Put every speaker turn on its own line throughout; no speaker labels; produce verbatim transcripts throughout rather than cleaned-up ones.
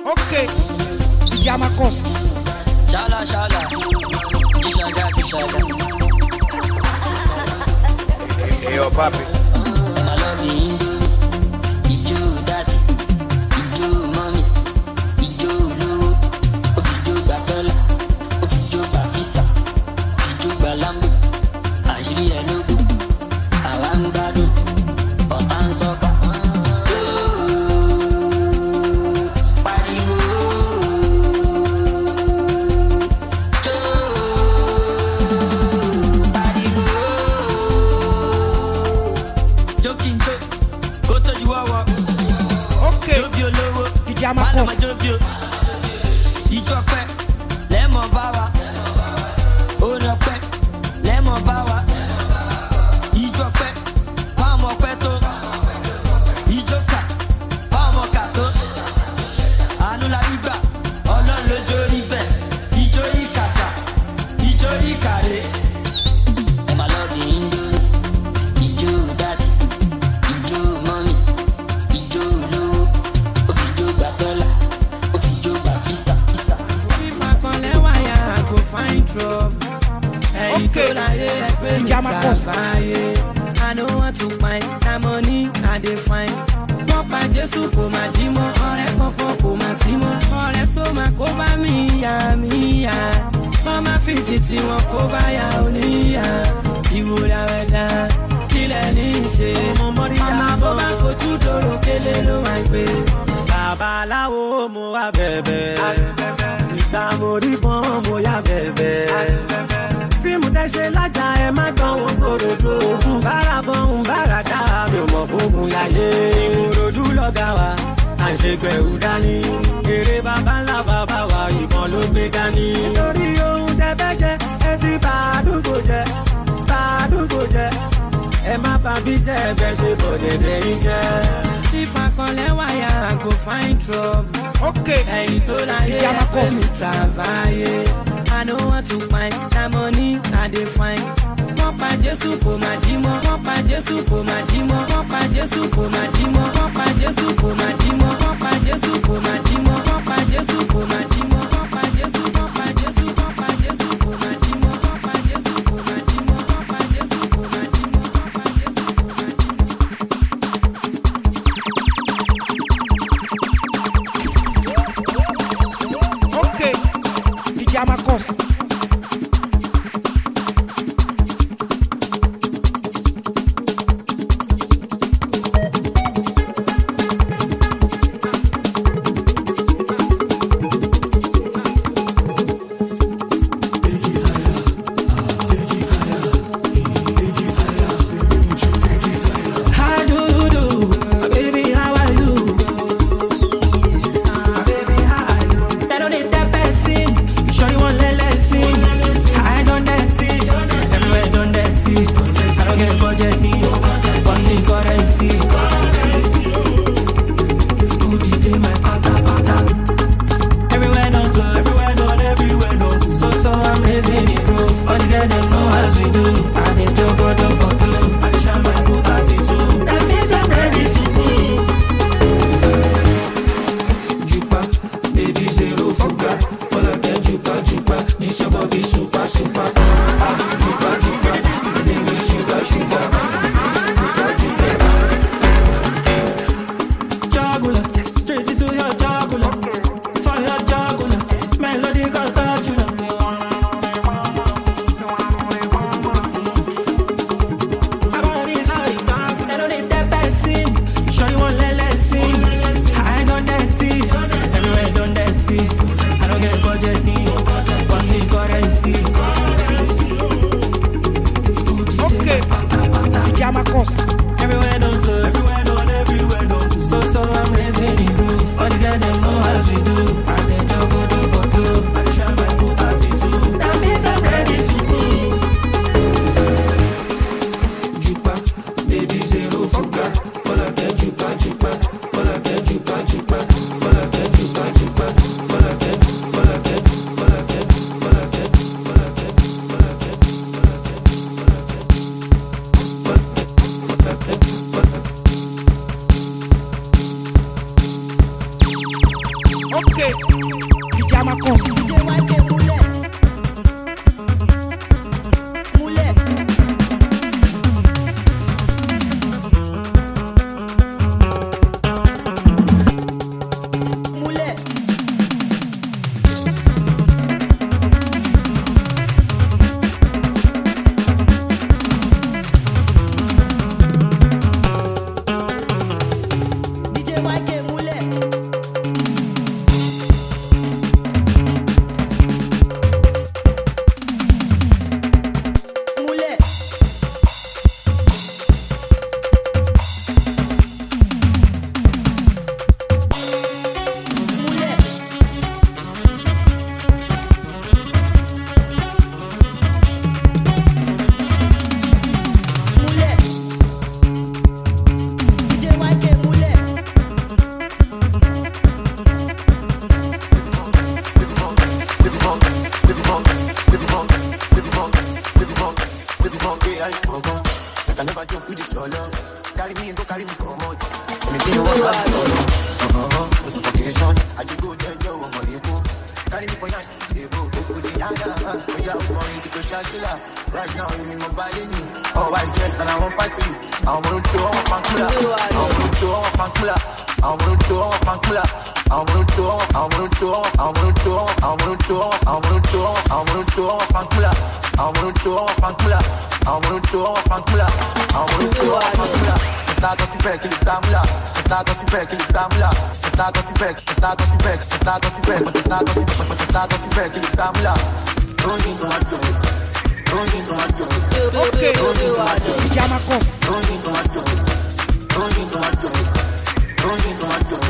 Ok. Pijama Costa.
Shala, shala. Kishaga, kishaga.
Hey, yo, papi.
I love you, Indo. Ijo, daddy. Ijo, mommy. Ijo, lowo. Ofijo, Batola. Ofijo, Bafisa. Ofijo, Balambo. Àṣírí ẹ̀ lógo. Àwa ń gbádùn. Ọ̀tá ń sọ́kà.
Pijama Costa.
Ìjọ pẹ́ lẹ́mọ̀ bá wa. Orin ọpẹ́ lẹ́mọ̀ bá wa. Ìjọ pẹ́ fáwọn ọpẹ́ tó. Ìjọ kà fáwọn ọkà tó. Àánú la rí gbà ọlọ́run lójó rí bẹ́ẹ̀. Ìjọ yìí kàkà ìjọ yìí kàré. Ẹ máa lọ́ọ́ di Indo. Ìjọ dádì. Ìjọ mọ́mì. Ìjọ olówó. Òfìjọ gbàtọ́lá. Òfìjọ gbàfísà.
Find trouble. Hey,
Okay. Pijama Costa.
I don't want to find that money I dey find. Papa Jesu kò máa jí mọ́, ọ̀rẹ́ kankan kò máa sí mọ́. Ọ̀rẹ́ tó máa kó bá mi yá mi yá. Wọ́n máa fi títí wọn kó bá yá oníyá. Ìwúra rẹ̀ dá kílẹ̀ ní í ṣe. Ọmọ bó bá fojú dòrò kélé ló máa gbé. Babaláwo mo wá bẹ̀bẹ̀. Ìgbà mo rí pọ́n mo yá bẹ̀bẹ̀. Fíìmù tẹ́ ṣe lájà ẹ má tán wọn kòròdú. Bára bọ̀ ń bára dá mi ò mọ̀ fógun láyé. Ìkòròdú lọ́gà wa, à ń ṣe pẹ̀lú dání. Èrè bàbá ńlá bàbá wa ìbọn ló gbé dání. Nítorí ohun tẹ fẹ́ jẹ, ẹ ti bá àdúgbò jẹ, bá àdúgbò jẹ. Ẹ má bá bí jẹ́ ẹgbẹ́ ṣe bọ̀ dẹ̀dẹ̀ yín jẹ́. If I call a wire, I go find trouble.
Okay.
Ẹ̀yin tó láyé
Pijama
ẹgbẹ́ mi travaye. I don't want to find that money I dey find. Wọ́n pa Jésù kò máa jí mọ́. Wọ́n pa Jésù kò máa jí mọ́. Wọ́n pa Jésù kò máa jí mọ́. Wọ́n pa Jésù kò máa jí mọ́. Wọ́n pa Jésù kò máa jí mọ́. Wọ́n pa Jésù kò máa jí mọ́. Wọ́n pa Jésù wọ́n pa Jésù wọ́n pa Jésù kò máa jí mọ́. Wọ́n pa Jésù kò máa jí mọ́. Wọ́n pa Jésù kò máa jí mọ́. Wọ́n pa Jésù kò máa jí mọ́.
Okay. Pijama Costa. Okay, Pyjama Cost.
D J Y K múlẹ̀. Múlẹ̀. Múlẹ̀. D J Y K múlẹ̀. Múlẹ̀. Múlẹ̀. Múlẹ̀. D J Y K múlẹ̀.
I can never joke with this your love. Carry me and go carry me come out. Anything you want, I'm solo. Uh-huh, no suffocation. I do go there, yo, I'm a ego. Carry me for your table. Go for the yanga. When you're going to go shashila. Right now, you need my body. Oh, I dress and I want party. I want to do all my fankula. I want to do all my fankula. I want to do all my fankula. I want to do all, I want to do all, I want to do all, I want to do all, I want to do all, I want to do all my fankula. I want to do all my fankula. I want to do all my fankula. I want to do all my fankula. Tá com esse pé que ele tá mulher. Tá com esse pé que ele tá mulher. Tá com esse pé, tá com esse pé, tá com esse pé, tá com esse pé, tá com esse pé que ele tá mulher. Don't need no my joke. Don't need no my joke.
Okay, Pyjama Cost.
Don't need no my joke. Don't need no my joke. Don't need no my joke.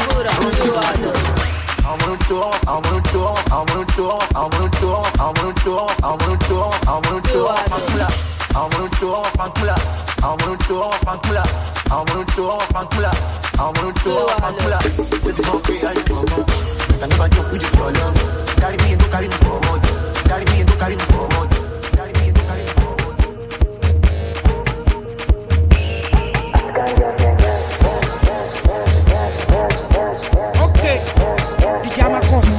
I wanna do all, I wanna do all, I wanna do all, I wanna do all, I wanna do all, I wanna do all, I wanna do all, fankula. I wanna do all, fankula. I wanna do all, fankula. I wanna do all, fankula. I wanna do all, fankula. Baby, don't pay, I do all. I never joke with you for love. Carry me and don't carry me for more. Carry me and don't carry me for more. Carry me and don't carry me for more.
Okay, Pyjama Cost.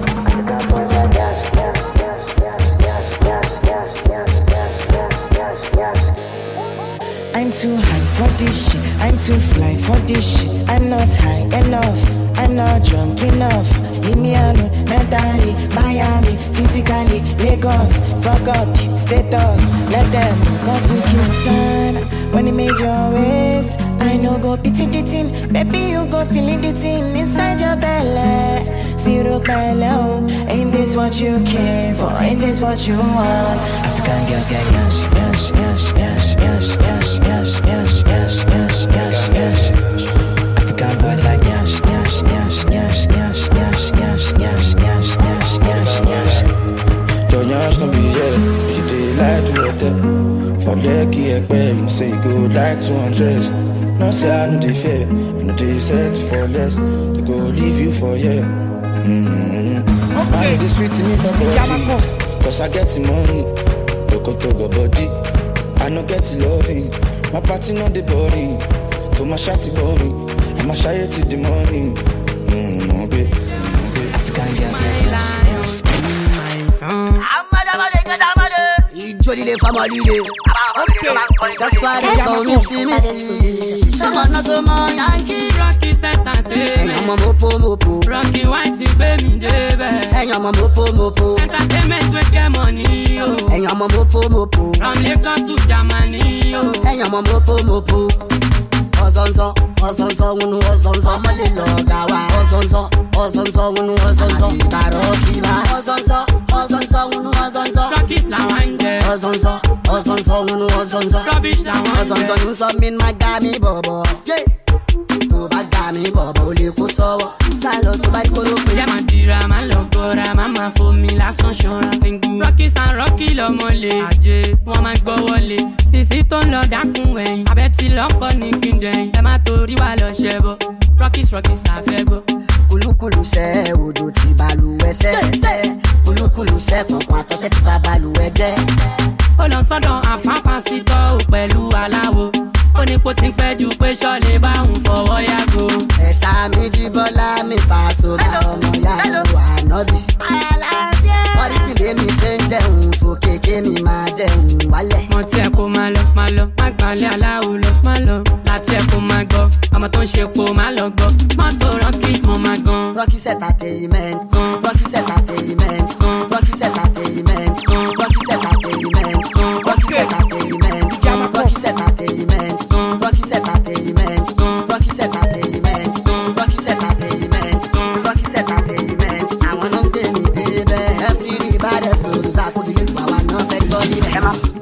I'm too high for this shit. I'm too fly for this shit. I'm not high enough. I'm not drunk enough. Leave me alone, mentally, Miami, physically, Lagos. Fuck up, status. Let them go to Houston. When he made your waist, I know go pity the thing. Baby, you go feeling the thing inside your belly. Zero belly. Ain't this what you came for? Ain't this what you want? African girls get yash, yash, yash, yash, yash, yash, yash, yash, yash, yash, yash, yash. African boys like yash, yash, yash, yash, yash, yash, yash, yash, yash, yash, yash, yash.
Your yash don't be here, you did like to a them. For lucky ekpe, you say you go like two hundred. No say I know they fear, you know they set for less. They go leave you for yeah. Mm-hmm.
Okay,
I know they sweet to me for
Pyjama
body,
Cost.
cause I get the money. Loco to go body, I no get the loving. My party not the body, to my shawty body. I'ma shy it till the morning. Mm-hmm, babe.
African girls get yash, yash.
My son.
Jolly the family day. That's why they call me Timothy. Someone not so more Yankee.
Rocky Entertainment.
I'm a mopo mopo.
Rocky White you pay me baby.
Hey, I'm a mopo mopo.
Entertainment we get money yo.
Hey, I'm a mopo mopo.
From Lagos to Germany yo.
Hey, I'm a mopo mopo. Ozonzo, ozonzo, unu ozonzo, malilo gawa. Ozonzo, ozonzo, unu ozonzo, baro kiba. Ozonzo, ozonzo, unu ozonzo.
Rocky's la wande.
Ozonzo, ozonzo, unu ozonzo.
Rubbish la
Ozonzo,
wande.
you some in my gami bobo. Yeah. To bad gami bobo, le kusowo. Salo to bad koro pe.
Yeah, my dear, my logora, mama for me last on shore. Rocky's and Rocky lo mole. Ajé, wọ́n máa gbọ́ wọlé. Sisi tó ń lọ dákun ẹ̀yìn. Abẹ́tí lọ́kọ̀ ní kíndẹ̀yìn. Ẹ má torí wa lọ ṣẹbọ. Rocky's Rocky's la fẹ́ gbọ́.
Kulukulu sẹ́ odò tí balùwẹ̀ sẹ́. Kulukulu sẹ́ kọ̀ọ̀kan àtọ́sẹ́ tí bá balùwẹ̀ jẹ́.
Ó lọ sọ́dọ̀ àfáàpásítọ̀ ò pẹ̀lú aláwo. ó ní kó ti ń pẹ́ ju pé ṣọ́ọ̀lì bá òun fọwọ́ yàgò.
ẹ̀sà méjì bọ́lá mi pàṣọ bá ọmọ yàgò ànábì. wọ́n sì lé mi ṣe ń jẹun fò kéèké mi máa jẹun wálẹ̀.
mo tiẹ̀ kó máa lọ máa lọ má gbàlẹ́ aláwo lọ má lọ láti ẹ̀ kó máa gbọ́ ọmọ tó ń ṣe po má lọ gbọ́ mọ́tò rockis mo máa gan.
rockis entertainment rockis entertainment rockis entertainment rockis entertainment rockis entertainment rockis entertainment rockis entertainment rockis entertainment rockis entertainment rockis entertainment àwọn náà ń gbé mi débẹ̀ f three ìbàdàn sọ̀rọ̀ sàkóso ìlú àwa náà fẹ́ gbọ́ níbẹ̀.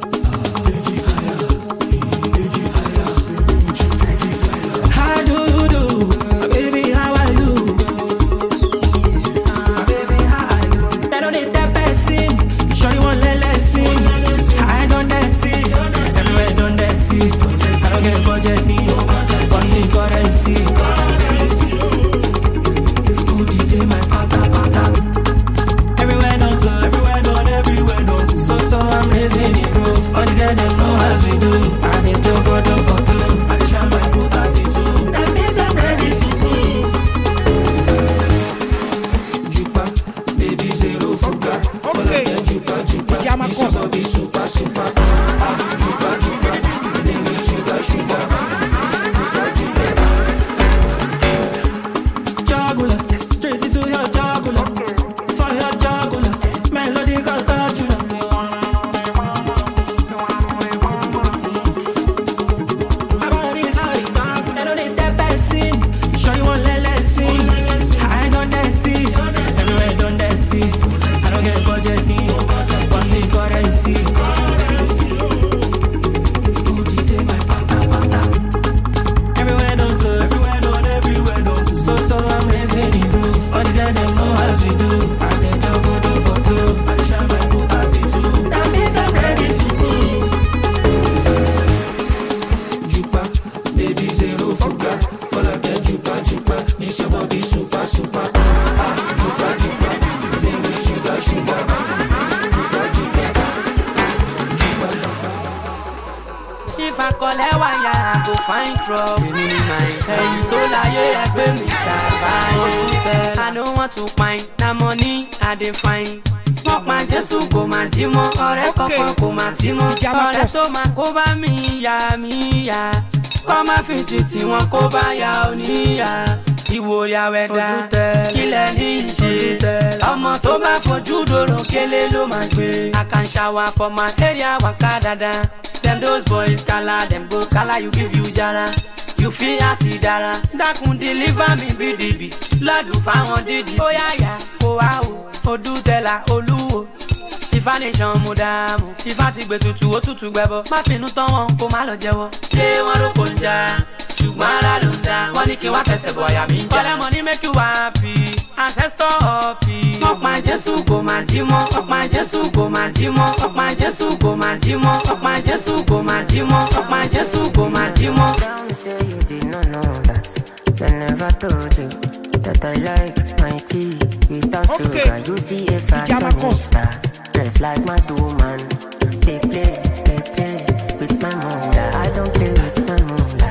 Títí wọn kó bá ya oníyà ìwòyà wẹ̀dá kílẹ̀ ní ìṣe ọmọ tó bá fojú dòrò kélé ló máa gbé. I can shower for my area waka dada dem those boys kala dem go kala you give you jara you feel asi dara dákun deliver me bdb lọ́dún fáwọn dídì ó yáyà kó wá o odú tẹ́lá olúwo Ifá nation mo dààmú Ifá ti gbé tutù ó tutù gbẹbọ má finú tán wọn kó má lọ jẹ́wọ́ ṣé wọn ló kò ń jà ṣùgbọ́n ara ló ń dá wọ́n ní kí wọ́n fẹsẹ̀ bọ̀ àyà mi ń jà. ọ̀rẹ́ mọ̀ ní make you happy ancestor happy. ọ̀pá Jésù kò máa jí mọ́ ọ̀pá Jésù kò máa jí mọ́ ọ̀pá Jésù kò máa jí mọ́ ọ̀pá Jésù kò máa jí mọ́ ọ̀pá Jésù kò máa jí mọ́.
Don't say you did not know that they never told you that I like my tea without okay. sugar. You see a fashionista dressed like my woman. They play, they play with my mother. I don't play with my mother.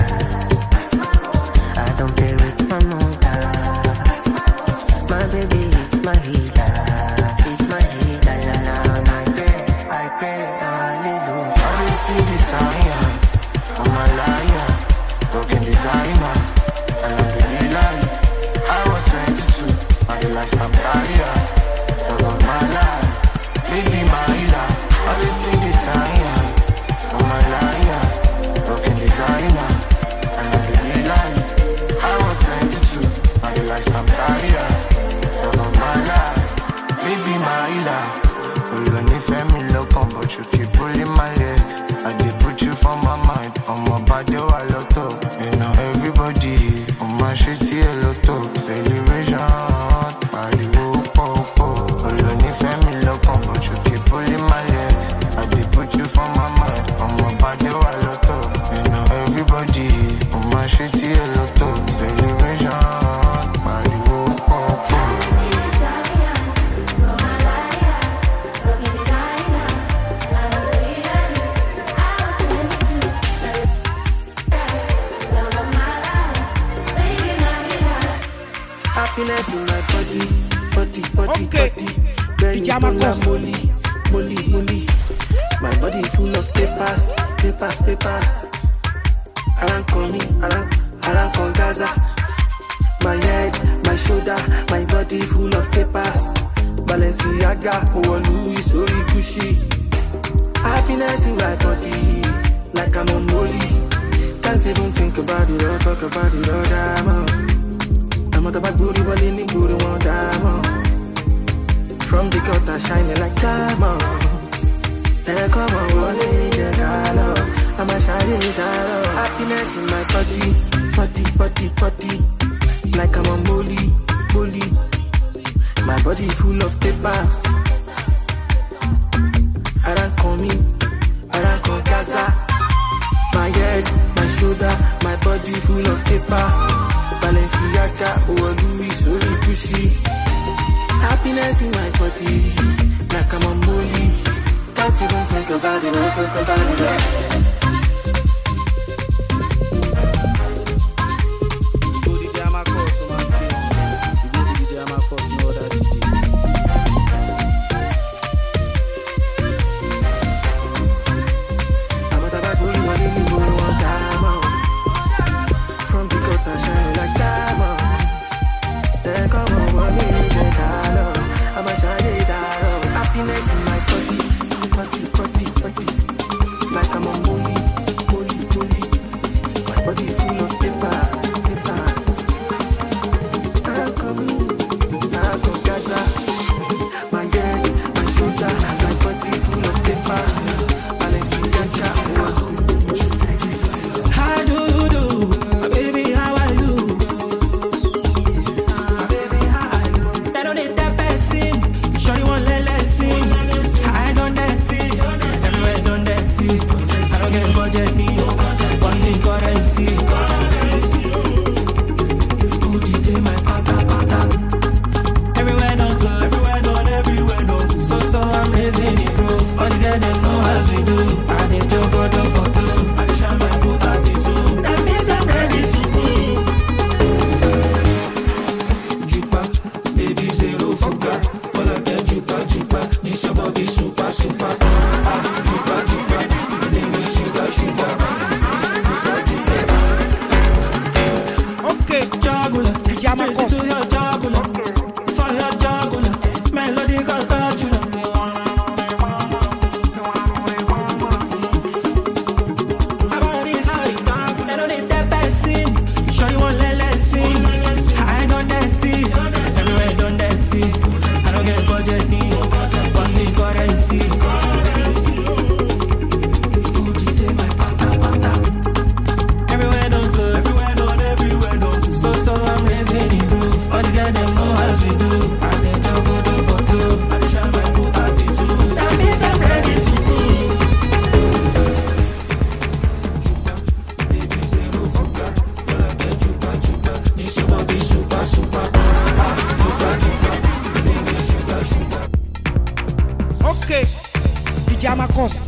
I don't play with my mother. My baby is my healer. She's my healer. La la, and I pray, I pray, hallelujah. I see the sign for my liar, broken designer, and I'm really lying. I was twenty-two, and the lifestyle barrier. That was my life, baby my healer. I see the sign for my liar.
Happiness in my body, body, body,
okay.
body. Very molly, molly, molly. My body full of papers, papers, papers. Around Komi, around, around Kongaza. My head, my shoulder, my body full of papers. Balenciaga, oh Louis, sorry Gucci. Happiness in my body, like I'm on molly. Can't even think about it or talk about it all diamonds. I'm not about booty, but in the booty one diamond. From the gutter shining like diamonds. Then come on, rolling the color. I'm a shining diamond. Happiness in my body, body, body, body. Like I'm a molly, molly. My body full of papers. I don't come in, I don't come Gaza. My head, my shoulder, my body full of paper. Balenciaga, oh Louis, sorry Gucci. Happiness in my body, like I'm a molly. Can't even think about it, or talk about it. Go D J Amakos, man. You go D J Amakos, no other D J. I'm not about bully, but in the world, one diamond. From the gutter shining like diamonds. Then come on, one minute, I'm a shiny diamond. Happiness in my body, body, body, body. Like I'm a molly, molly, molly. My body full of paper, paper. I'm coming, I'm from Gaza. My head, my shoulder, my body full of paper. Balenciaga,
How do you do? Baby, how are you? Baby, how are you? They don't need that person. Shorty won't let let's sing. I done that thing. Everywhere done that thing. I don't get budget me. What's the currency? Who did my pata pata? Everywhere done good. Everywhere done, everywhere done. So so I'm raising the roof. All the girls them know as we do. I dey joke go do for two. I dey shine my full attitude. That means I'm ready to move.
Jupa, baby zero fuga. All I get jupa, jupa. This your body super, super. Ah, jupa, jupa. Baby sugar, sugar.
Okay,
Jugular,
Pijama
straight
Cost.
to your jugular. For your jugular, melody got touch you. About this high, they don't need that person. Sure you won't let let's sing. I done that thing. Everywhere done that thing. I don't get budget need. What's the currency? Who did my pata pata? Everywhere done good.
Everywhere done, everywhere done.
So so I'm raising the roof. All the girls them know as we do. I dey joke go do for two.
I dey shine my full attitude.
That means I'm ready to move.
Baby zero fuga. All I get jupa, jupa. This your body super, super. Ah, jupa, jupa. Baby sugar, sugar.
Okay, Pijama Cost.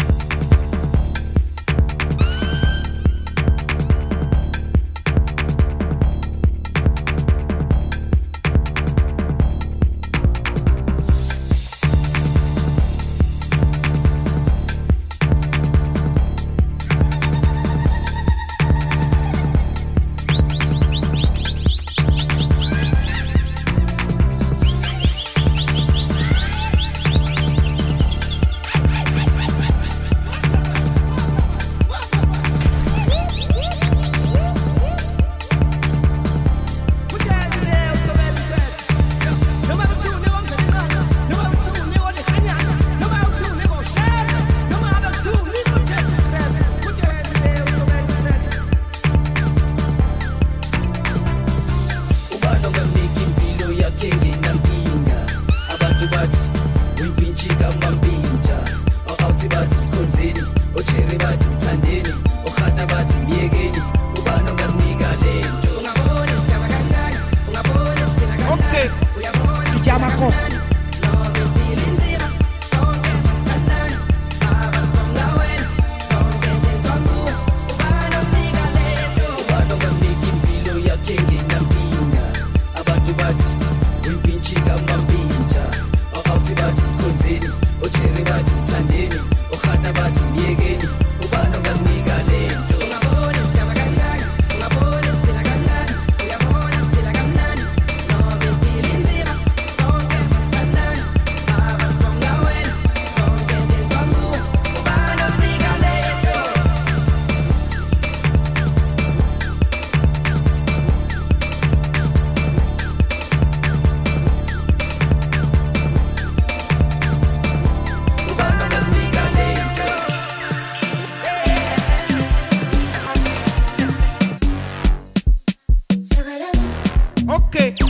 Okay, Pijama Cost.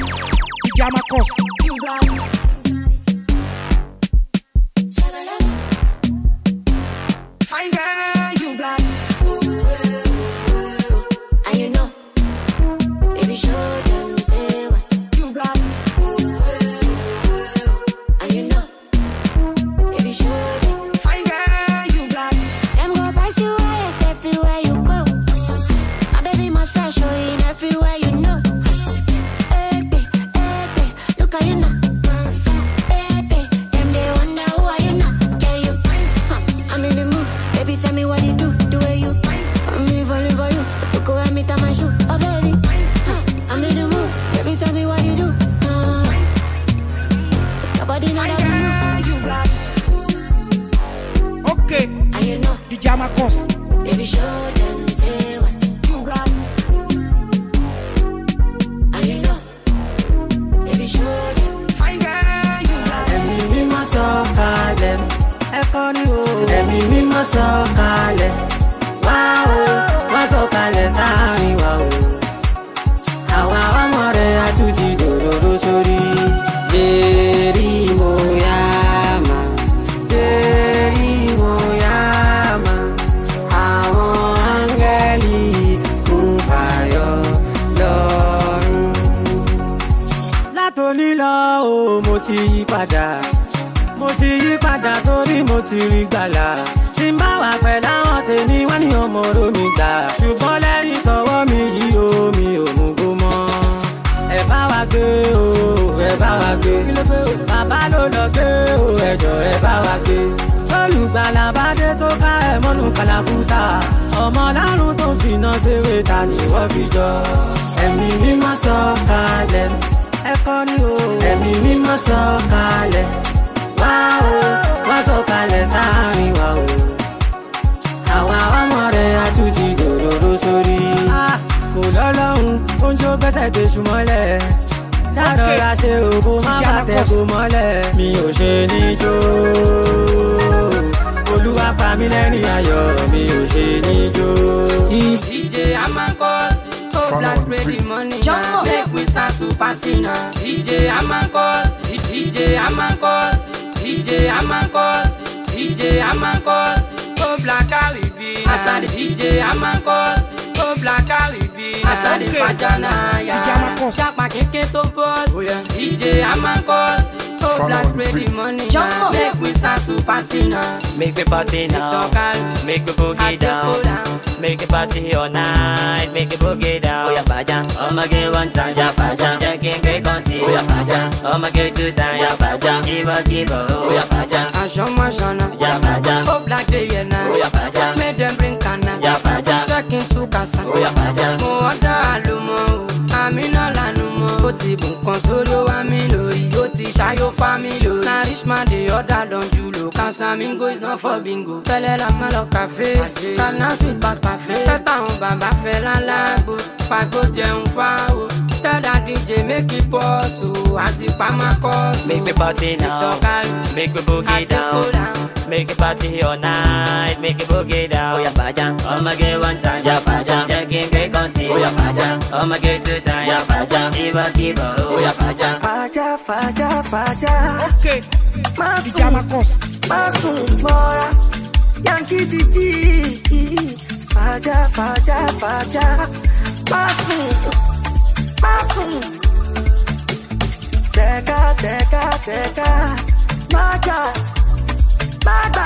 Pijama Cost.
Fine girl, you black. And you know, baby, show them, say what you black. And you know, baby, show them. Fine girl, you black. Them go price you highest everywhere you go. My baby must fresh, show in everywhere you know. Hey, baby, hey, baby, look how you know. Hey, baby, them they wonder who are you now. Can you? Huh, I'm in the mood. Baby, tell me what you do, the way you come me falling for you. Look away, me tie my shoe, oh baby. Huh, I'm in the mood. Baby, tell me what you do. Uh, your body not a you black.
Okay.
And you know,
Pijama Cost.
baby, show them, say what you black. And you know, baby, show them. Fine girl, you black.
Ẹ̀mí mímọ́ sọ̀kalẹ̀, ẹ̀kọ́ ni o. Ẹ̀mí mímọ́ sọ̀kalẹ̀, wá o, wá sọ̀kalẹ̀ sáàrin wa o. Àwa ọmọ rẹ̀ àtúntì dòdòdó sórí. Jẹ́rí mo yá mà, jẹ́rí mo yá mà. Àwọn áńgẹ́lì kún fàyọ lọ́rùn. Látòní lọ o, mo ti yí padà. Mo ti yí padà torí mo ti rí gbàlà. Tí n bá wà pẹ̀lú àwọn tèmi wọ́n ní ọmọ oró mi gbà. Ṣùgbọ́n lẹ́yìn tọwọ́ mi yí o, mi ò mú gbó mọ́. Ẹ bá wa gbé o, ẹ bá wa gbé. Bàbá ló lọ gbé o, ẹjọ́ ẹ bá wa gbé. Olùgbàlà bá dé tó ká ẹ mọ́nú kàlàkùtà. Ọmọ lárùn tó fìnà ṣeré ta ni wọ́n fi jọ. Ẹ̀mí mímọ́ sọ̀kalẹ̀, ẹ̀kọ́ ni o. Ẹ̀mí mímọ́ sọ̀kalẹ̀, wá o, wá sọ̀kalẹ̀ sáàrin wa o. Àwa ọmọ rẹ̀ àtúntì dòdòdó sórí. Kò lọ́lọ́run, oúnjẹ ó gbẹ́sẹ̀ gbé ṣùmọ́lẹ̀. Ṣàdọ̀ra ṣe òbó má bàtẹ̀ kò mọ́lẹ̀. Mi ò ṣe níjó. Olúwa pa mí lẹ́rìn ayọ̀, mi ò ṣe níjó. D J Amankos, oh black spread the money now. Make we start to party now. D J Amankos, D J Amankos, D J Amankos, D J Amankos, oh black Caribbean. After the D J Amankos, oh black Caribbean. After the Fajana, yeah. Chapa keke to boss, D J Amankos, oh black spread the money now. Make we start to party now.
Make me party now, make me boogie down. Make me party all night, make me boogie down. Oh yeah, Faja, I'ma get one time, yeah, Faja. Taking great conceit, oh yeah, Faja. I'ma get two times, yeah, Faja. Give us, give us, oh yeah, Faja.
Ashoma shana,
yeah, Faja.
Oh black day yeah na,
oh yeah, Faja.
Make them bring cana,
yeah, Faja.
Taking two casa,
oh yeah, Faja.
Mo order alumo, Amina lanumo. Ó ti bùn kan sórí ó wá mi lórí, ó ti ṣayó fa mi lórí. Na rich man dey order don julo, Casamingo is not for bingo. Fẹ́lẹ́ la máa lọ kàfé, Kana sweet pass parfait. Fẹ́tà àwọn bàbá fẹ́ lálágbó, Fàgbó jẹun fáwọ̀. Tell that D J make it pause o, àti pàmò kọ́.
Make me party now, make me boogie down. Make me party all night, make me boogie down. Oh yeah, Faja, I'ma get one time, yeah, Faja. Taking great conceit, oh yeah, Faja. I'ma get two times, yeah, Faja. Give us, give us, oh yeah, Faja.
Faja, Faja, Faja.
Okay. Pijama Cost.
Masun Mora, Yankee G G. Faja, Faja, Faja. Masun, Masun. Teka, teka, teka. Maja, Maja.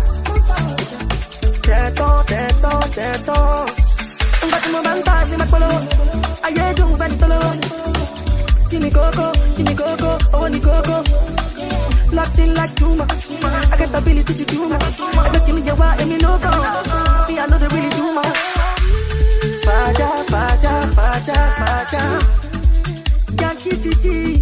Teto, teto, teto. Un gato mo banta, ni makpolo. Aye dung ventolo. Gimme coco, gimme coco, oh ni coco. Locked in like too much. I got the ability to do much. I got give me your why and me no go. Me I know they really do much. Faja, Faja, Faja, Faja. Yankee T G.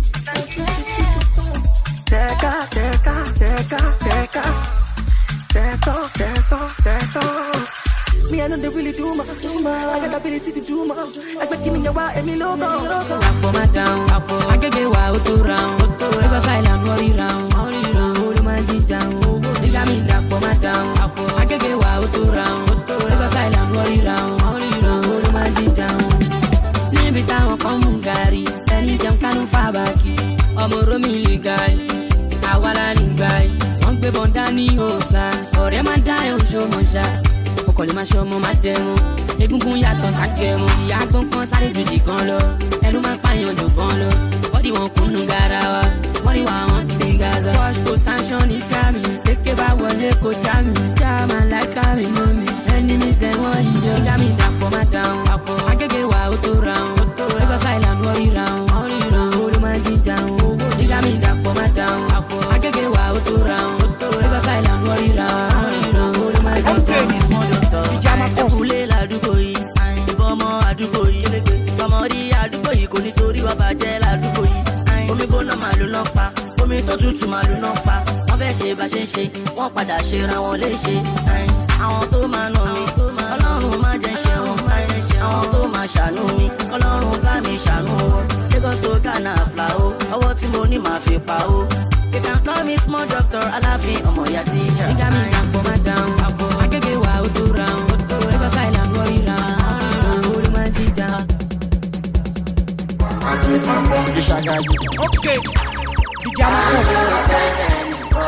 Teka, teka, teka, teka. Teto, teto, teto. Me I know they really do much. I got the ability to do much. I got give me your why and me no go.
Apo ma down, I get get wa auto round. Because I land worry round, worry round. Olu ma ji down, diga mi apo ma down. I get get wa auto round. Because I land worry round, worry round. Olu ma ji down. Níbi táwọn kan mú gàrí, ẹni jẹun kánú fàbàkì ọmọ romi lè ga yìí àwàlà nígbà yìí wọ́n gbé bọ́ndá ní òòsà ọ̀rẹ́ máa dá ẹ̀ oṣù mọ̀ṣá ọkọ̀ lè máa ṣe ọmọ máa dẹ̀rùn egungun yàtọ̀ sákẹ̀rùn ìyá gbọ̀ngàn sáré ju jì kan lọ ẹnu máa pààyàn jù kan lọ bọ́dì wọn kúnnú garawa wọ́n ní wà wọ́n ti gaza wash to sanction ní kámi kéké bá wọlé kó já mi já máa láìka mi mú mi enemies dem wọ́n yíyọ ìdá mi dàpọ̀ má dáhùn agége wà ó tó ra wọn Lagos Island wọ́n ríra wọn olú máa jíjà wọn ìdá mi dàpọ̀ má dáhùn agége wà ó tó ra wọn Lagos Island wọ́n ríra wọn olú máa jíjà wọn.
Ìjàmà kọ̀
Ẹ̀kúnlé ládùúgbò yìí ìbọn ọmọ àdúgbò yìí ọmọdé àdúgbò yìí kò nítorí wà bàjẹ́ ládùúgbò yìí omi gbóná màlúù náà pa omi tó tutù màlúù náà pa wọ́n fẹ́ ṣe bá ṣe ń ṣe wọ́n padà ṣe ra wọn léṣe àwọn tó máa nà mí ọlọ́run má jẹ́ ṣe wọn àwọn tó máa ṣàánú mi ọlọ́run bá mi ṣàánú wọn Lagos to Ghana fla o ọwọ́ tí mo ní màá fi pa o you can call me small doctor aláàfin ọmọ ìyá tíjà.
ìdá mi dàpọ̀ má dáhùn agége wà ó tó ra wọn Lagos Island wọ́n ríra wọn olú máa jíjà.
Okay, Ìjàmà kọ̀.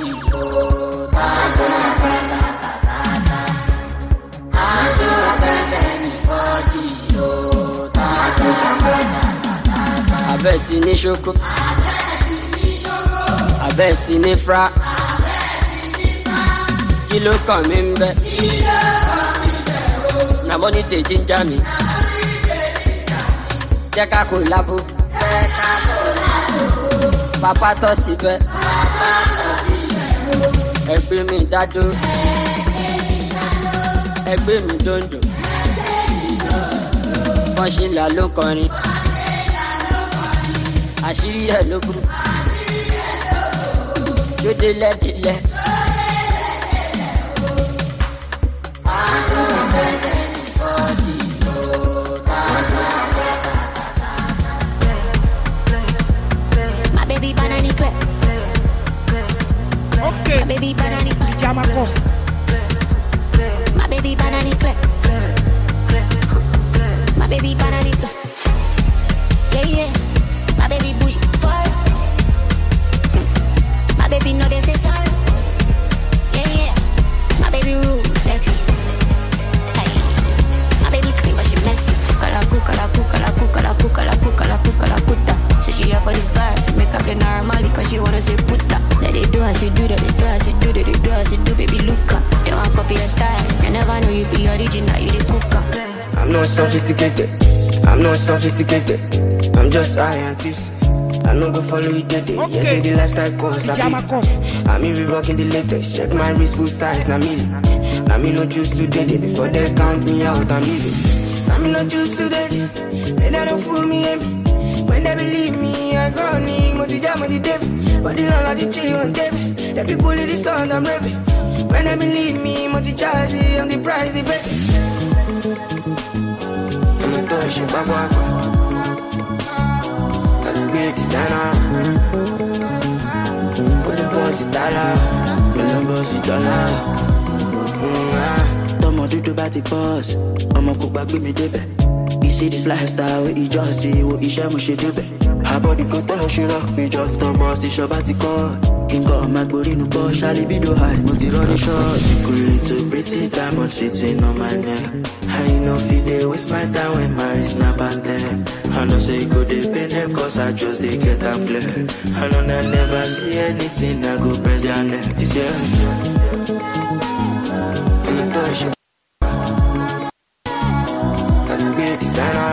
Abẹ́ ti ní ṣoko, abẹ́ ti ní fra, kí ló kàn mí ń bẹ́? Na money dey ginger mi, jẹ́ ká kò lábò, papa tọ́ síbẹ̀, ẹgbẹ́ mi dádó, ẹgbẹ́ mi dòndò, wọ́n ṣì là ló kọrin. Àṣírí ẹ̀ ló burú jóde lẹ́dílẹ̀.
My baby banana clip.
Okay,
My baby banana.
Ìjàmà kọ̀.
My baby banana clip. My baby banana clip. Yeah yeah. My baby bougie for my baby know this is sorry. Yeah, yeah. My baby rude, sexy. Hey. My baby clean, but she messy. Kala ku, kala ku, kala ku, kala ku, kala ku, kala ku, kala kuta. So she here for the vibes. Make up the normally, cause she wanna say puta. That they do as she do, that they do as she do, that they do as she do, baby look up. They want copy your style. You never know you be original, you the cooker.
I'm not sophisticated, I'm not sophisticated. I'm just high and tips. I no go follow you dead.
Okay.
Yes, say the lifestyle course.
Ìjàmà kọ̀.
I'm in we rocking the latest. Check my wrist full size, na me. Na me no choose to dead it. Before they count me out, I'm leaving. Na me no choose to dead it. They don't fool me, eh? When they believe me, I grow me. Moti jam, moti dip. But the land of the tree on tape. The people in the stand, I'm rapping. When they believe me, moti jazzy, I'm the prize, the bet. I'm a touch, I'm a designer, con el boss dollar, con el boss dollar. Tomo dudu bati boss, I'ma cook back with me debe. You see this lifestyle, where you just see what you share, much debe. Her body go tell she rock me, just Thomas the show bati call. King got my body no boss, Charlie be do high, multi running short. Secretly too pretty, diamond sitting on my neck. I know feel they waste my time when my wrist snap and them. I know say go they pay them cause I just they get them clear. I know I never see anything, I go press their neck this year. I'm a touch you. I'm a big designer.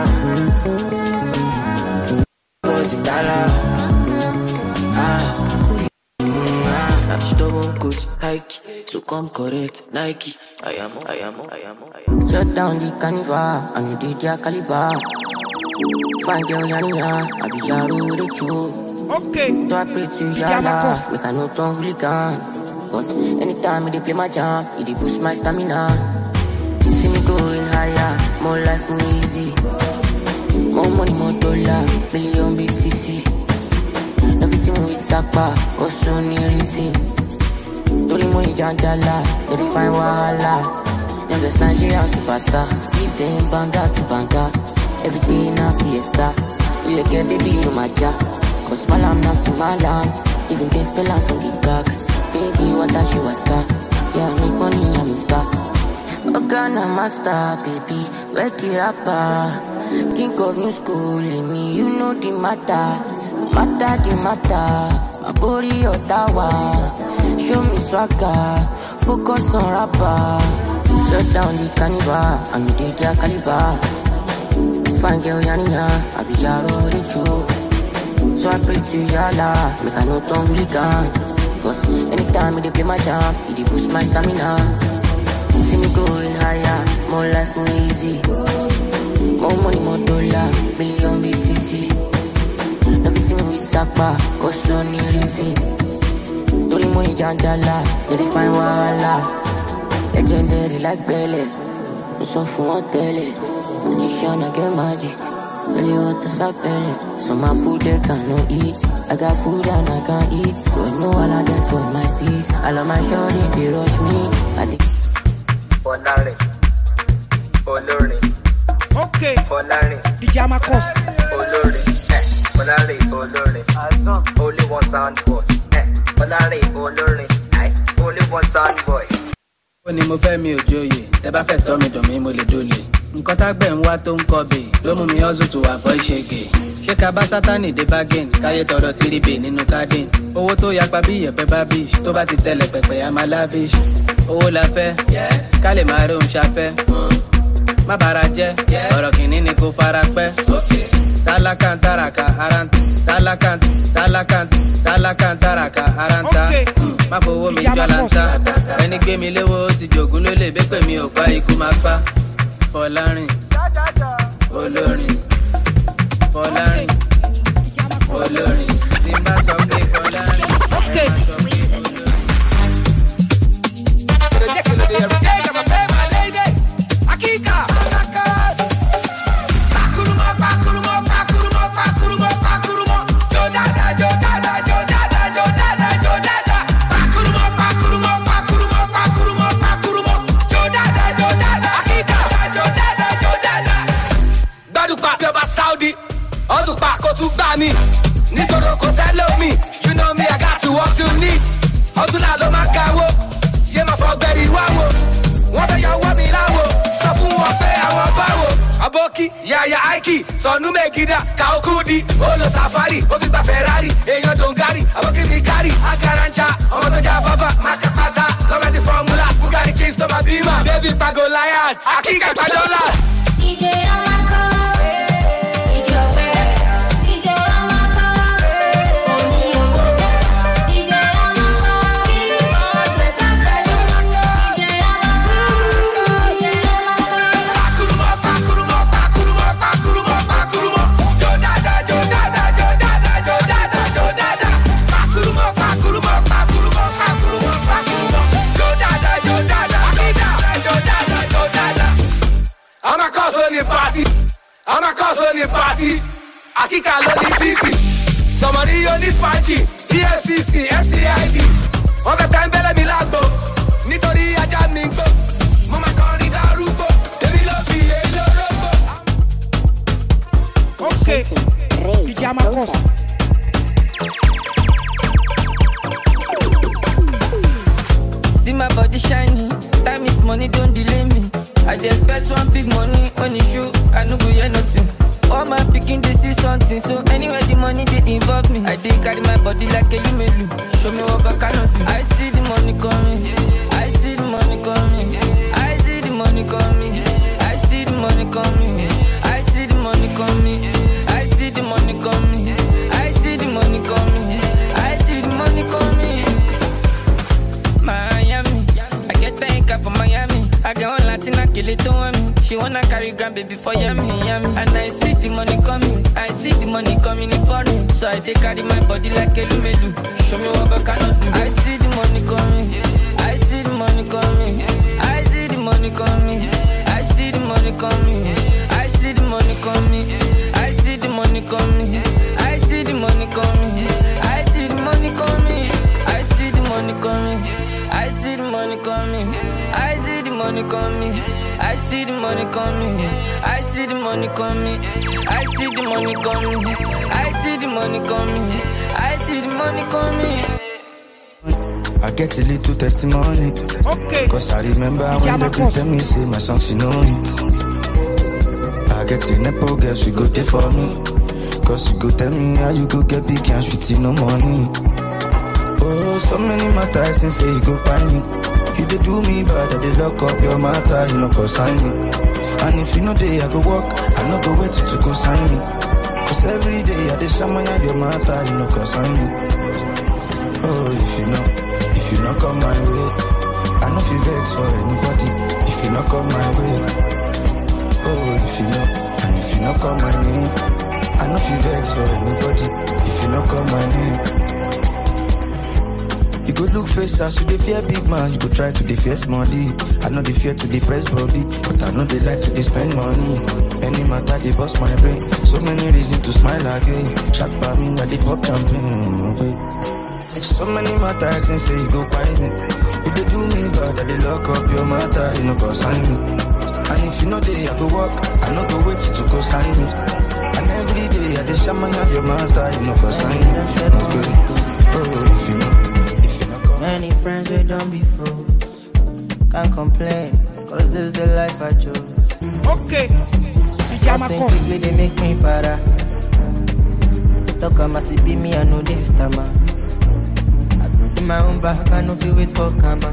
Boys a dollar. Ah. I'm stubborn, good, hike. So come correct, Nike. I am, I am, I am, I am.
Shut down the carnival, and you did your caliber. Fine girl, Yania, I be Yaro with the truth.
Okay,
So I pray to Yala, make I know don't really can. Cause anytime they play my jam, it dey boost my stamina. See me going higher, more life, more easy. More money, more dollar, million B T C. Never see me with Sakpa, cause soon you reason. Tori money janjala, they dey find wahala. Youngest Nigerian superstar, give them banga to banga. Everything a fiesta. You get baby, you my jack. Cause while I'm not in my land, even this spell out from the back. Baby, what that she was star. Yeah, I make money, I'm a star. Oh, girl, I'm a star, baby. Where the rapper? King of new school in me, you know the matter. Matter, the matter. My body, your tower. Show me swagger. Focus on rapper. Shut down the carnival. I'm the their caliber. Fine girl, Yanina. I be Jaro, the truth. So I pray to Yala. Make a note on really gone. Cause anytime they play my jam, it boost my stamina. See me going higher. More life, more easy. More money, more dollar. Billion B T C. Never see me with Sakba. Cause so need reason. Tori money janjala. They define Wala. Legendary like Pele. No so for tele. Magician I get magic. Really hot as a Pele. So my food they cannot eat. I got food and I can't eat. Don't know all of that's what my teeth. All of my shorties they rush me. I think
Polare. Polare.
Okay.
Polare.
D J Marcos.
Polare. Eh. Polare. Polare. Only one sound boy. Eh. Polare. Polare. Eh. Only one sound boy.
Ó ní mo fẹ́ mi ò jóye, tẹ́ bá fẹ́ tọ́ mi dùn mí mo lè dólè. Nǹkan tágbẹ̀ ń wá tó ń kọ́bè ló mú mi hustle to avoid ṣègè. Ṣé ká bá sátánì dé bargain káyé tọrọ tìrìbè nínú garden. Owó tó yapa bí ìyẹ̀pẹ̀ bá bish tó bá ti tẹ̀lẹ̀ pẹ̀pẹ̀ a máa lavish. Owó la fẹ́, ká lè máa rí òun ṣafẹ́. Má bàrà jẹ́, ọ̀rọ̀ kìíní ni kò fara pẹ́. Tálákà ń tàràkà ara ń tálákà ń tálákà ń tálákà ń tàràkà ara ń ta. Má fowó mi jọ láńtà. Ẹni gbé mi léwó ti jògún ló lè bẹ́pẹ̀ mi ò pa ikú máa pa. Fọlárin, olórin, Fọlárin, olórin. Tí n bá sọ pé Fọlárin, ẹ má sọ pé olórin.
Hustle back or to buy me. Nítorí kò sẹ́lẹ̀ mi. You know me, I got to what you need. Hustle náà ló máa kàwó. Yé máa fọgbẹ́rì wá wo. Wọ́n fẹ́ yọwọ́ mi láwo. Sọ fún wọn pé àwọn báwo. Aboki, yàyà Aiki, sọnù Megida, Kaokudi. Ó lọ safari, ó fi gba Ferrari. Èèyàn Dongari, aboki mi kárì. Agarancha, ọmọ tó já bàbà. Makapata, lọ́mọdé fọ́múlà. Bugatti Kings tó máa bímọ. David Pagoliath, Akíkà Gbadola.
D J Amako.
I'm a cause on the party. Akika loli titi. Somebody on the Fanchi. E F C C, F C I D. On the time belle mi lagbo. Nítorí ajá mi gbó. Mo ma kọrin darúgbó. Èmi ló bí èyí ló rògbò.
Okay. D J Marcos.
See my body shiny. Time is money, don't delay me. I dey expect one big money on the show. I no go hear nothing. All my picking they see something. So anywhere the money they involve me, I dey carry my body like a lumelu. Show me what I cannot do. I see the money coming. I see the money coming. I see the money coming. I see the money coming. I see the money coming. I see the money coming. I see the money coming. I see the money coming. Miami, I get thank for Miami. I get one Latina kill it on me. She wanna carry grandbaby for yummy, yummy. And I see the money coming. I see the money coming in for me. So I take carry my body like a lumelu. Show me what I cannot do. I see the money coming. I see the money coming. I see the money coming. I see the money coming. I see the money coming. I see the money coming. I see the money coming. I see the money coming. I see the money coming. I see the money coming. I see the money
coming. I see the money coming. I see the money coming. I see the money coming. I see the money coming. I see the money coming.
I get a little testimony.
Okay.
Cause I remember when they tell me, say my song, she know it. I get a nepo girl, she go there for me. Cause you go tell me how you go get big and sweetie, no money. Oh, so many matters and say you go find me. You dey do me bad, I dey lock up your matter, you know, cause sign me. And if you know day I go walk, I no go wait till you go sign me. Cause every day I dey shamaya your matter, you know, cause sign me. Oh, if you know, if you not come my way, I no feel vex for anybody. If you not come my way, oh, if you know, and if you not come my name, I no feel vex for anybody. If you not come my name. You go look face as you dey fear big man, you go try to dey fear money. I know they fear to depress body, but I know they like to dey spend money. Any matter they bust my brain, so many reasons to smile again. Chat by me, I dey pop champagne. So many matters and say you go find me. You dey do me bad, I dey lock up your matter, you know, cause sign me. And if you know day I go walk, I know go wait till you go sign me. And every day I dey shamanya your matter, you know, cause sign me. Okay, oh, if you know.
Many friends we done before. Can't complain, cause this is the life I chose.
Okay.
Something quickly they make me para. Talk a massive be me, I know this time. I do in my own back, I know feel wait for karma.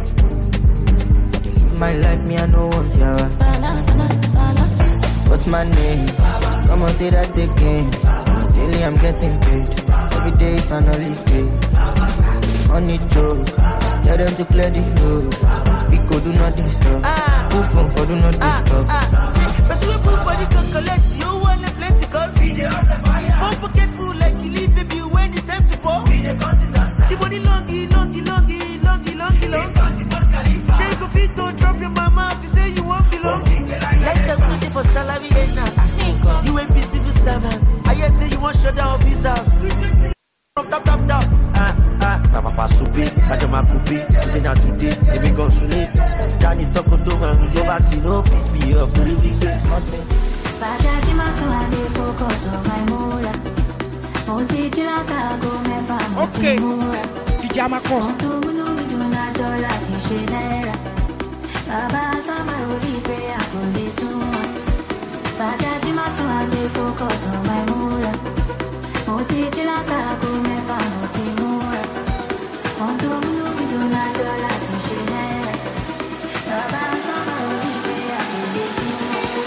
My life, me, I know what's yawa. What's my name? Come on, say that again. Daily I'm getting paid. Every day it's an only pay. On the joke, tell them to clear the road. Pico do not disturb. Move from for do not disturb.
But we put body can collect. You want to plenty cause see the other fire. Phone pocket full like you leave baby when it's time to pour. The body longy, longy, longy, longy, longy, longy. Shake your feet, don't drop your mama. She say you won't belong. Like the booty for salary earners. You ain't busy with servants. I hear say you want shut down visas. From top, top, top. Ah, ah. Papa Subi, Kajama Kubi, today not today, they be gone soon. Danny Tokoto, and go back to no peace be off to the big days.
Fajaji Masuade focus on my mola. Monti Chilaka go me fam.
Okay. Pijama cost.
Montu munu miduna dola kishenera. Baba sama uli pe akole suwa. Fajaji Masuade focus on my mola. Monti Chilaka go me fam. Monti mura. Montu munu miduna dola kishenera. Baba sama uli pe akole suwa.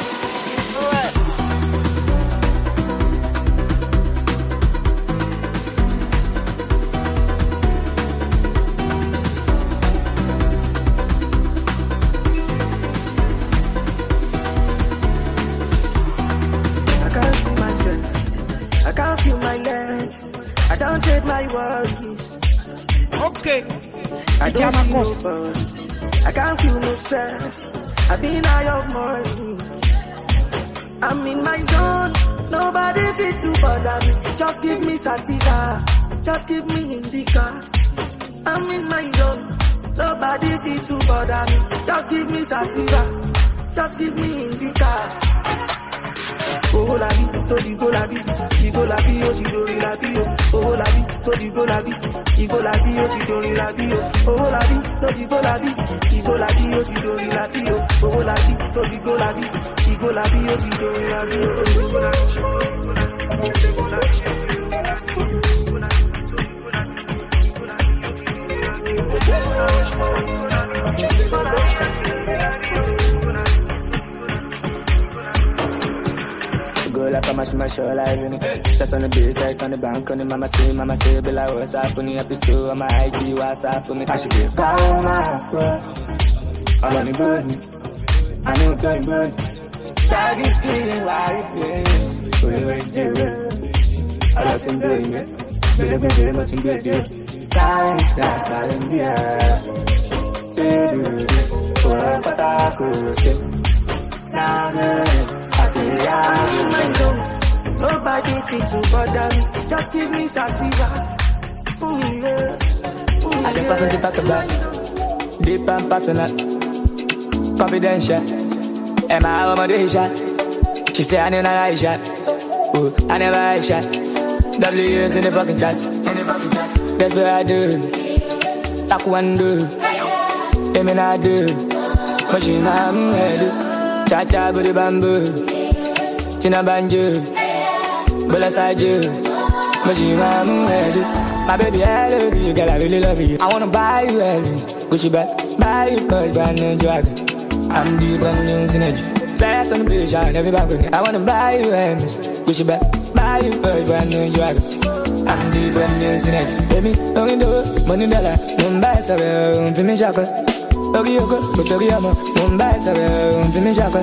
I can't feel my legs. I don't trade my worries.
Okay.
I don't see no buzz. I can't feel no stress. I've been high of money. I'm in my zone. Nobody fit to bother me. Just give me sativa. Just give me indica. I'm in my zone. Nobody fit to bother me. Just give me sativa. Just give me indica. Oh la vie, to di go la vie, di go la vie, oh di dori la vie, oh la vie, to di go la vie, di go la vie, oh di dori la vie, oh la vie, to di go la vie, di go la vie, oh di dori la vie, oh la vie, to di go la vie, di go la vie, oh di dori la vie, oh di go la vie, di go la
Go like I'm a smash your life in it. Just on the base, ice on the bank, on the mama say, mama say, be like, what's up, on the episode, on my I G, what's up, on me. I should be calm, my friend. I'm on the burden. I know going burn. Dog is killing, why you playing? Fully wait, Jerry. I love some baby. Baby, baby, much in good, dude. Time is not calling the air. Say, dude, for a pataco, say. Now, man.
I'm in my zone. Nobody fit to bother me. Just give me sativa. Fool me love.
I just want to talk about deep and passionate. confidential. And my accommodation. She say I never I shot. Ooh, I never I shot. W years in the fucking chat. That's what I do. Taekwondo. Aiming I do. Machine I'm head. Cha cha booty bamboo. Tina banjo. Bola saju. Machine I'm head. My baby, I love you, girl, I really love you. I wanna buy you everything. Gucci bag, buy you first, brand new dragon. I'm the brand new synergy. Slats on the beach, shine every back with me. I wanna buy you everything. Gucci bag, buy you first, brand new dragon. I'm the brand new synergy. Baby, don't you do it, money dollar. Mumbai, sorry, for me, shaka. Togi yoko, but Togi yama. Mumbai, sorry, for me, shaka.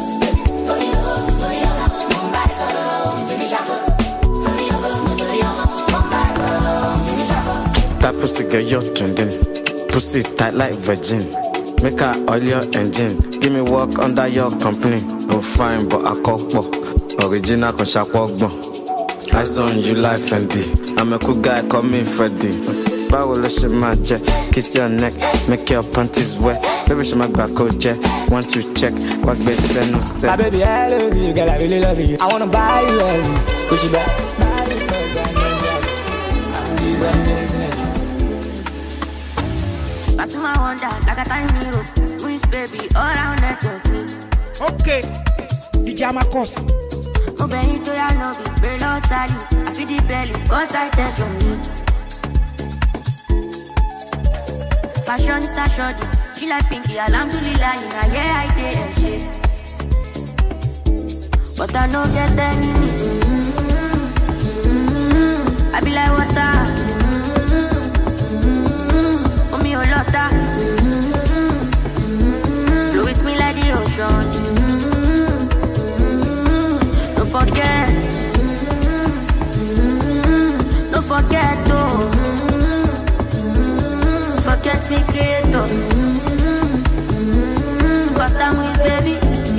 That pussy girl, you're trending. Pussy tight like virgin. Make her oil your engine. Give me work under your company. Oh fine, but I cock bo. Original con sharp walk bo. I saw you like Fendi. I'm a cool guy, call me Freddy. Bow shit my jet. Kiss your neck, make your panties wet. Baby, she my back oh jet. Want to check what best no set.
My baby, I love you, girl, I really love you. I wanna buy you everything. Push it back.
That's my wonder, like a tiny hero. Wish baby, all around network me.
Okay, D J Marcos.
Oh, baby, to your love, very low salary. I feel the belly, cause I take from me. Fashion is a shoddy. She like pinky, alhamdulillah, in a yeah, I did and shit. But I don't get any need. I be like water. Lotta. Flow with me like the ocean. Don't forget. Don't forget, oh. Forget me, creator. Cause I'm with baby.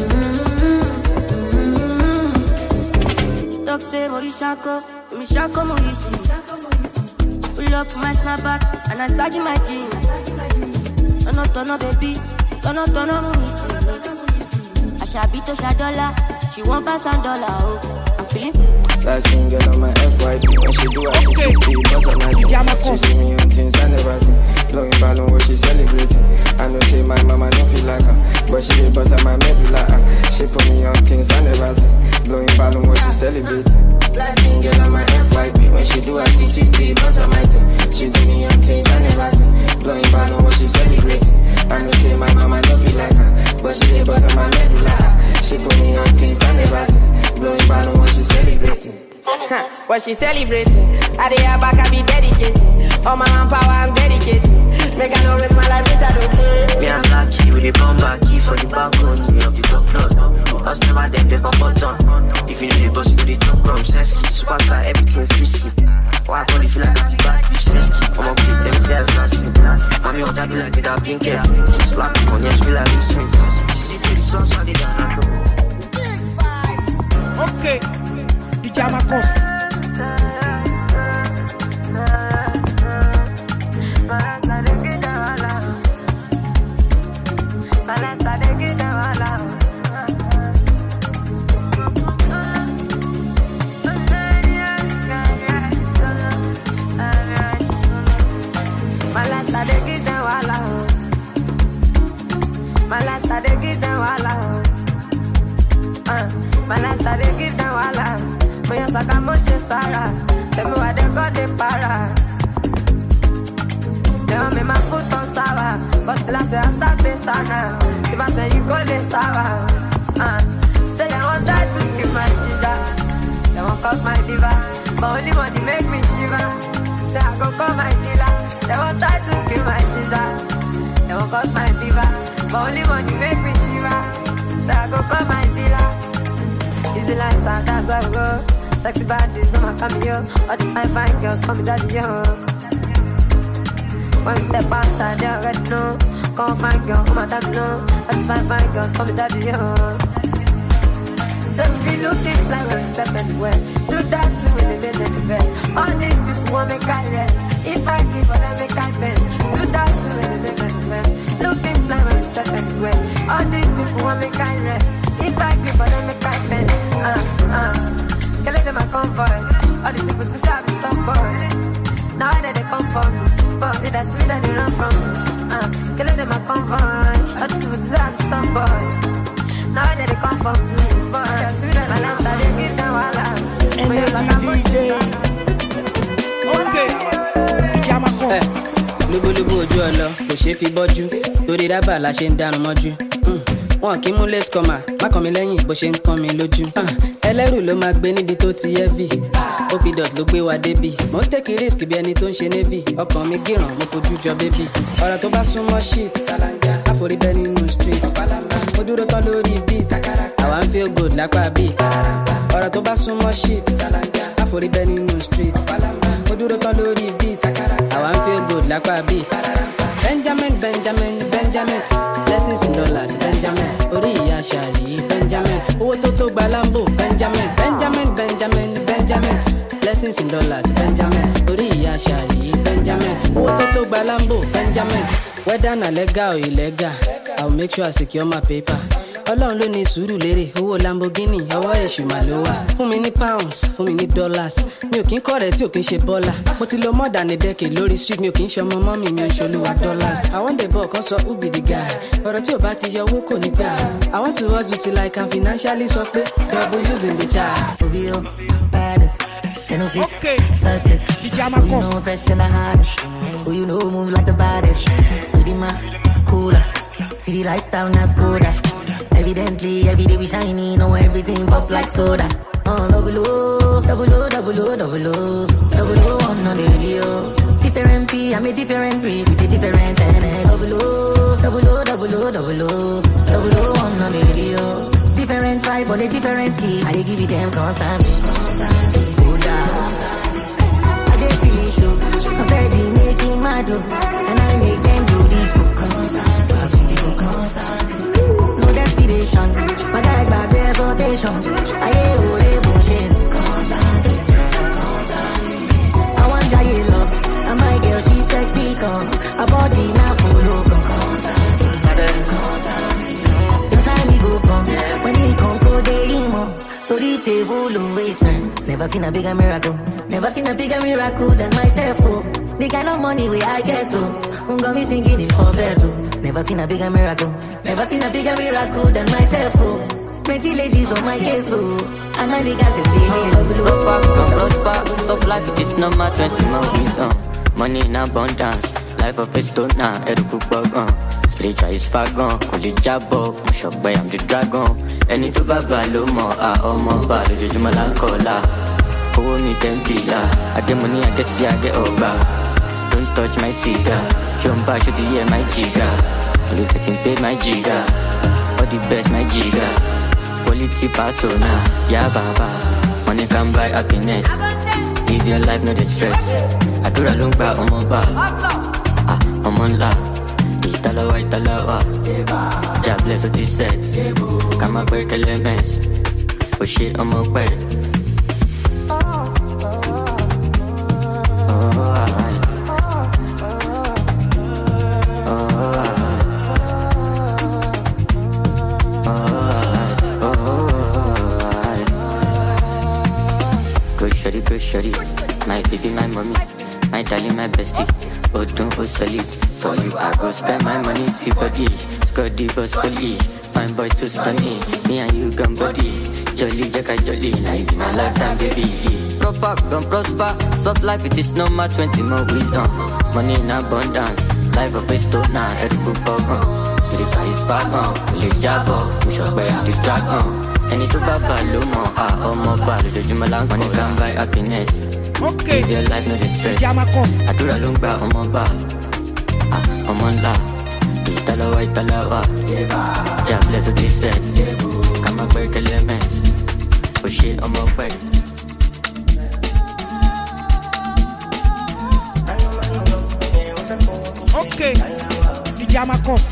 Talk say Morishako. Me shako Morisi. Pull up my snapback and I sag in my jeans. Turn up, turn up, baby. Turn up, turn up, Morisi. I shall beat to Shadola. She won't pass on dollar, oh. I'm feeling
last single on my F Y P. When she do it, she sixty, bust on my She give me on things I never seen. Blowing balloon when she celebrating. I know say my mama don't feel like her, but she dey bust on my medulla. Uh. She put me on things I never seen. Blowing balloon when she celebrating. Last single on my F Y P. When she do it, she sixty, bust on my thing. She give me on things I never seen. Blowing balloon when she celebrating. I know say my mama don't feel like her, but she dey bust on my medulla. She put me on things I never seen. Blowing balloon when she celebrating.
When she celebrating, I dey her back, I be dedicating. All my manpower, I'm dedicating. Make I no waste my life, I don't play.
Me and Lucky with the bomber key for the balcony of the top floor. Us never them pay for button. If you need the bus to the top from Sesky, superstar, everything frisky. Why I call it feel like I'm back, you Sesky. I'm up with them sales last scene. Mommy, what I be like with that pink hair. She slap me for next, be like Will Smith. She sees me the sun, so they down.
Okay, D J Marcos.
My last I dey give them wala. Uh, my last I dey give them wala. My young saka moche Sarah. Tell me why they got the para. They want me my foot on sour, but still I say I start this sana. If I say you go this sour. Uh, say they won't try to keep my ginger. They won't cut my diva, but only money make me shiver. Say I go call my dealer. They won't try to keep my ginger. They won't cut my diva. But only money make me shiver. So I go call my dealer. Easy lifestyle, that's how I go. Sexy bodies on my cameo. All the fine, fine girls call me daddy, yo. When we step outside, they already know. Come fine girl, oh my damn no. All the fine, fine girls call me daddy, yo. So we be looking like when we step anywhere. Do that to me, they made the bed. All these people want me kind rest. If I give for them, make I bend. Do that to me, they make the best. Looking fly when we step anywhere. All these people Now that they come for me, but it is sweet that they run from me. Uh, kill them a convoy, I do that some boy. Now that they come for me, but it is sweet that I love that they give them all out.
Okay, Ijama Cost.
Lúbúlúbú ojú ọlọ kò ṣeé fi bọ́jú torí rábà la ṣe ń dánu mọ́jú. Wọn kì í mú lace comer má kàn mí lẹ́yìn bó ṣe ń kàn mí lójú. Ẹlẹ́rù ló máa gbé níbi tó ti heavy. Opidot ló gbé wa débì. Mo ń take risk bí ẹni tó ń ṣe navy. Ọkàn mi gíràn mo fojú jọ bébì. Ọ̀rọ̀ tó bá súnmọ́ shit. Àforí bẹ́ nínú street. Mo dúró tán lórí beat. Àwa ń feel good lápá bí. Ọ̀rọ̀ tó bá súnmọ́ shit. Àforí bẹ́ nínú street. Mo dúró tán lórí beat. Àwa ń feel good lápá bí. Benjamin, Benjamin, Benjamin. Blessings in dollars, Benjamin. Orí ìyá Ṣàlì, Benjamin. Owó tó tó gba Lambo, Benjamin. Benjamin, Benjamin, Benjamin. Blessings in dollars, Benjamin. Orí ìyá Ṣàlì, Benjamin. Owó tó tó gba Lambo, Benjamin. Whether na legal or illegal, I'll make sure I secure my paper. Ọlọ́run ló ní sùúrù lérè, owó Lamborghini, ọwọ́ èṣù mà ló wà. Fún mi ní pounds, fún mi ní dollars. Mi ò kí ń kọ́ rẹ̀ tí ò kí ń ṣe bọ́là. Mo ti lo more than a decade lórí street, mi ò kí ń ṣọmọ mọ́mì, mi ò ṣolúwa dollars. I want the ball, kan sọ who be the guy. Ọ̀rọ̀ tí ò bá ti yọ owó kò ní gbà. I want to hustle till I can financially sọ pé double using the child.
Obi o, baddest, they no fit touch this. Who you know fresh and the hottest. Who you know move like the baddest. With the man, cooler. See the lifestyle, not Skoda. Evidently, every day we shiny, know everything pop like soda. Oh, double O, double O, double O, double O, double O on the radio. Different P, I'm a different breed, with a different N L. Double O, double O, double O, double O, double O on the radio. Different vibe on a different key, I dey give you them constant. Skoda, I dey feel it show. I'm steady making my dough, and I make them do this. Constant, I see they go constant. No desperation, my guy back there's rotation. I hear who they bullshit. I want giant love, and my girl she sexy come. Her body now full loco. The time we go come, when he come go they emo. So the table always turns. Never seen a bigger miracle, never seen a bigger miracle than myself. Oh, the kind of money where I get to, I'm gonna be singing it for settle. Never seen a bigger miracle, never seen a bigger miracle than myself. Oh, plenty ladies on my case. Oh, and my niggas they play me.
Prosper, come prosper, soft life it is number twenty more wisdom. Money in abundance, life of a stone now, eduku bagon. Spiritual is far gone, call it jabbo. I'm shocked by I'm the dragon. Any to baba lomo, ah, oh my bad, the jumalancola. Owó mi ten pillar, I get money, I get see, I get over. Don't touch my cigar, jump back, shoot yeah my jigger. Always getting paid my jigger, all the best my jigger. Quality persona, yeah baba. Money can buy happiness, live your life no distress. I do a long back on my back, ah, I'm on la. Italawa, italawa, ja bless what he said. Come and break elements, oh shit on my way. Shorty, my baby, my mommy, my darling, my bestie. Oh, don't go solid. For you, I go spend my money, see body. Scotty, boss, collie. Fine boys to stunny. Me and you, gun body. Jolly, jacka, jolly. Like my lifetime, baby. Proper, gun prosper. Soft life, it is number twenty more wisdom. Money in abundance. Life of a stone now, every book program. Spirit is far gone. Fully jabbo. We shall bear the dragon. Any to baba lumo, ah, oh my bad, the jumalang. Money can buy happiness. Okay. Live your life, no distress. I do a long back on my back. Ah, I'm on la. Italawa, italawa. Ja bless what he said. Come and break elements. Oh shit, on my way.
Okay. Ijama Cost.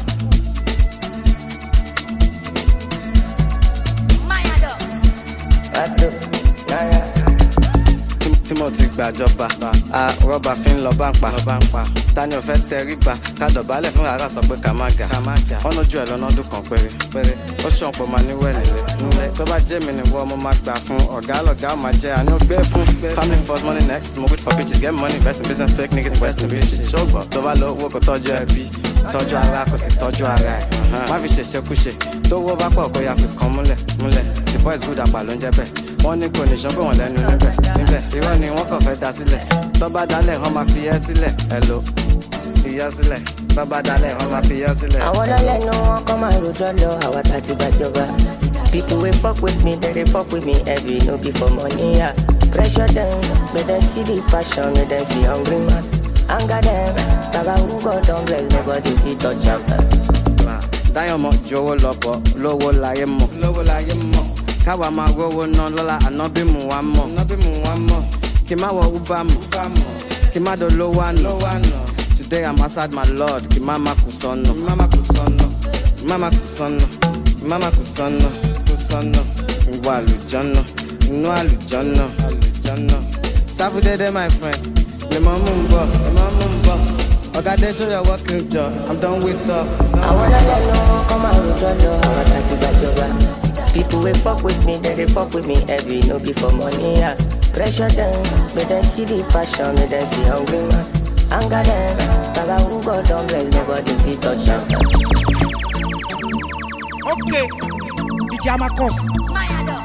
Timo ti gbàjọba a rọ́bà fi ń lọ bá ń pa tani ò fẹ́ tẹríba ká dọ̀bálẹ̀ fún rárá sọ pé ká má ga wọ́n lójú ẹ̀ lọ́nà ọdún kan péré ó ṣàn pọ̀ máa níwẹ̀ nílé tó bá jẹ́ mi ni wọ́n mo máa gbà fún ọ̀gá lọ̀gá ó máa jẹ́ àní ó gbé fún family first money next smoke weed for bitches get money invest in business fake niggas west in bitches ṣọ́gbọ̀n tó bá lọ owó kò tọ́jú ẹbí tọ́jú ara kò sì tọ́jú ara ẹ̀ má fi ṣèṣekúṣe tó wọ́ bá pọ̀ kó ya fi kan múlẹ̀ múlẹ̀ the boys good àpà ló ń jẹ́ bẹ́ẹ̀ wọ́n ní kò ní sàn pé wọ́n lẹ́nu níbẹ̀ níbẹ̀ irọ́ ni wọ́n kàn fẹ́ da sílẹ̀ tó bá dalẹ̀ wọ́n máa fi yẹ́ sílẹ̀ hello fi yẹ́ sílẹ̀ tó bá dalẹ̀ wọ́n máa fi yẹ́ sílẹ̀.
àwọn lọ́lẹ́nu wọn kọ́ máa rojọ́ lọ àwọn tàti gbàjọba people wey fuck with me dem dey fuck with me heavy no be for money ya pressure dem make dem see the passion make dem see hungry man anger dem baba who God don bless nobody fit touch am.
dáyọ̀ mọ̀ ju owó lọ́pọ̀ lówó láyé mọ̀ lówó láyé mọ̀ káwa máa rówó ná lọ́la ànábì mú wa mọ̀ ànábì mú wa mọ̀ kí má wọ uber mọ̀ kí má dolówó àná today I'm outside my lord kí má má kù sọ́nà kí má má kù sọ́nà kí má má kù sọ́nà kí má má kù sọ́nà kù sọ́nà ìwà àlùjọ́nà inú àlùjọ́nà àlùjọ́nà sáfùdédé my friend lè mọ́ mú un bọ̀ lè mọ́ mú un bọ̀ ọ̀gá dé show your working job I'm done with talk.
àwọn lọ́lẹ́nu wọn kọ́ máa rojọ́ lọ àwọn tàti gbàjọba. People wey fuck with me, they, they fuck with me heavy, no be for money, yeah. Pressure them, make them see the passion, make them see hungry man. Anger them, baba who God don't bless, nobody fit touch them.
Okay, D J Amakos.